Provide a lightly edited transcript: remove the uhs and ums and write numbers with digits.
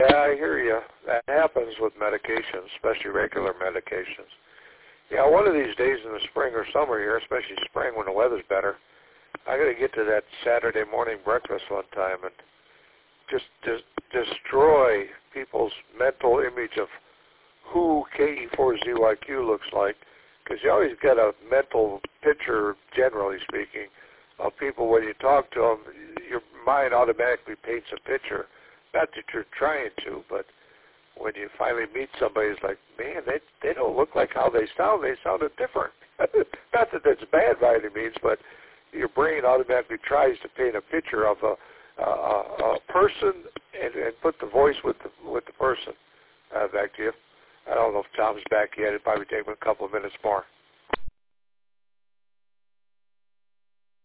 Yeah, I hear you. That happens with medications, especially regular medications. Yeah, one of these days in the spring or summer here, especially spring when the weather's better, I got to get to that Saturday morning breakfast one time and just destroy people's mental image of who KE4ZYQ looks like, because you always get a mental picture, generally speaking, of people. When you talk to them, your mind automatically paints a picture. Not that you're trying to, but when you finally meet somebody, it's like, man, they don't look like how they sound. They sounded different. Not that that's bad by any means, but your brain automatically tries to paint a picture of a person and put the voice with the person. Back to you. I don't know if Tom's back yet. It'll probably take him a couple of minutes more.